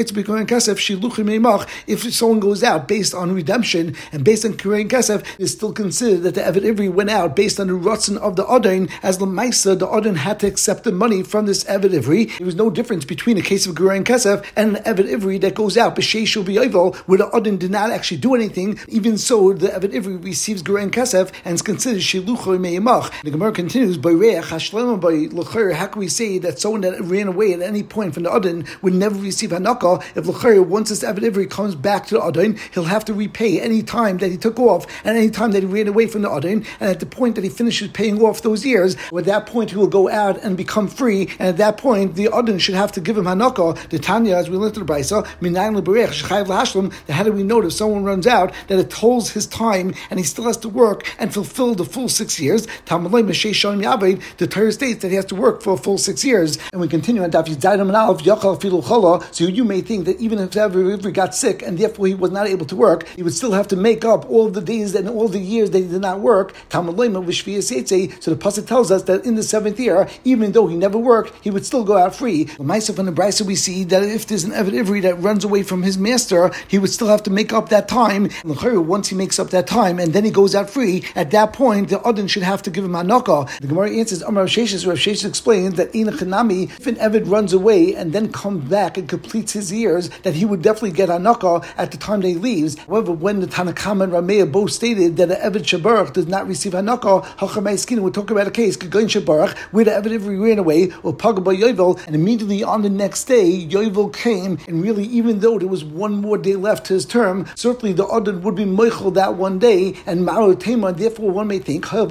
If someone goes out based on redemption and based on Korean Kesef, it's still considered that the Eved Ivri went out based on the Ratzon of the Adain, as the Maisa, the Adain had to accept the money from this Eved Ivri. There was no difference between a case of Korean Kesef and an Eved Ivri that goes out, B'Sheish B'Yovel, where the Adain did not actually do anything. Even so, the Eved Ivri receives Korean Kesef and is considered Shiluchoi Meimach. The Gemara continues, by Reach Hashlema, by L'Chayr, how can we say that someone that ran away at any point from the Adain would never receive Hanaka? If L'Chayr, once this Eved Ivri comes back to the Adain, he'll have to repay any time that he took off and any time that he ran away from the Adain, and at the point that he finishes paying off those years, at that point he will go out and become free, and at that point the Adain should have to give him Hanaka. The Tanya, as we learned in the Brisa, Minayin L'Berech Shechayv L'Hashlam, that how do we know if someone runs out that it tolls his time and he still has to work and fulfill the full six years? Talmud Loim B'Shei Shonim Yaved, the Torah states that he has to work for a full six years. And we continue on Daf Yizayim and Aleph Yachal Filu Chola. So you may think that even if Eved got sick and therefore he was not able to work, he would still have to make up all the days and all the years that he did not work. Talmud Loim V'Shviyas Eitzei. So the pasuk tells us that in the seventh year, even though he never worked, he would still go out free. Myself in the Brisa we see that if there's an Eved Ivri that runs away from his master, he would still have to make up that time. And once he makes up that time and then he goes out free, at that point the Adon should have to give him Hanaka. The Gemara answers, Amar Rav Sheshes, Rav Sheshes explains that in a Chanami, if an Eved runs runs away and then comes back and completes his years, that he would definitely get Hanaka at the time that he leaves. However, when the Tanakama and Rameya both stated that an Eved Shabarach does not receive Hanaka, Hachamei Skin would talk about a case, Gagon Shabarach, where the Eved Ivri ran away, or Pagaba Yovel, and immediately on the next day, Yovel came, and really, even though there was one more day left to his term, certainly the Adon would be Meichel that one day, and Ma'or Tema, therefore one may think, that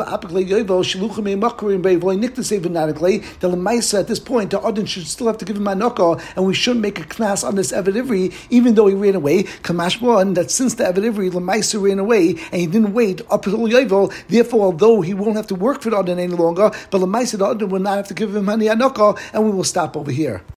the Lemaisa at this point, the Adon should still have to give him Hanaka, and we shouldn't make a knas on this Eved Ivri, even though he ran away. Kamash one, that since the Eved Ivri, Lemaisa ran away, and he didn't wait up until Yovel, therefore, although he won't have to work for the Adon any longer, but Lemaisa, the Adon will not have to give him Hanaka, and we will stop over here.